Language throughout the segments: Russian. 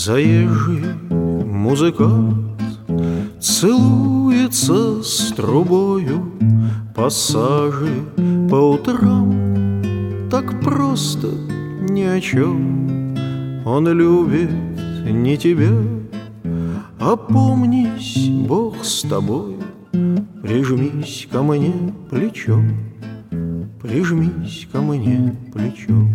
Заезжий музыкант целуется с трубою, пассажи по утрам так просто ни о чем. Он любит не тебя, опомнись, Бог с тобой. Прижмись ко мне плечом, прижмись ко мне плечом.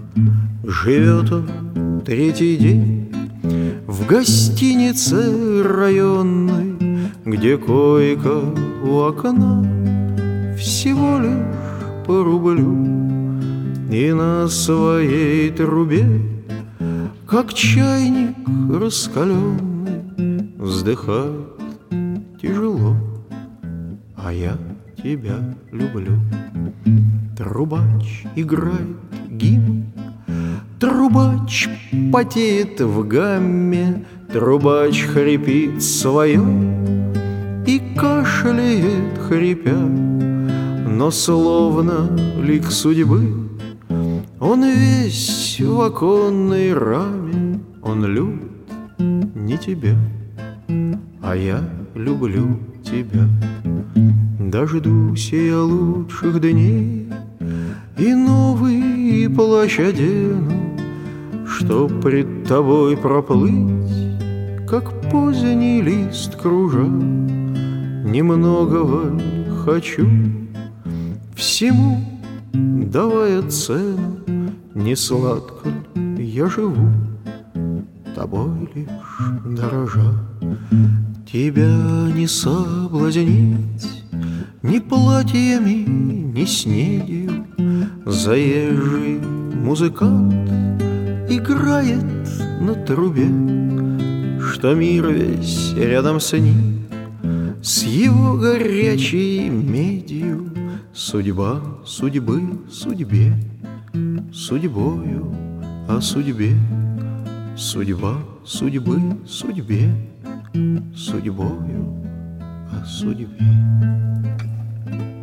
Живет он третий день в гостинице районной, где койка у окна всего лишь по рублю. И на своей трубе, как чайник раскаленный, вздыхает тяжело: а я тебя люблю. Трубач играет гимн, трубач потеет в гамме, трубач хрипит свое и кашляет, хрипя. Но словно лик судьбы он весь в оконной раме. Он любит не тебя, а я люблю тебя. Дождусь я лучших дней и новый плащ одену, чтоб пред тобой проплыть, как поздний лист кружа. Немногого хочу, всему давая цену, не сладко я живу, тобой лишь дорожа. Тебя не соблазнить ни платьями, ни снедью. Заезжий музыкант играет на трубе, что мир весь рядом с ним, с его горячей медью. Судьба судьбы судьбе, судьбою о судьбе. Судьба судьбы судьбе, судьбою о судьбе.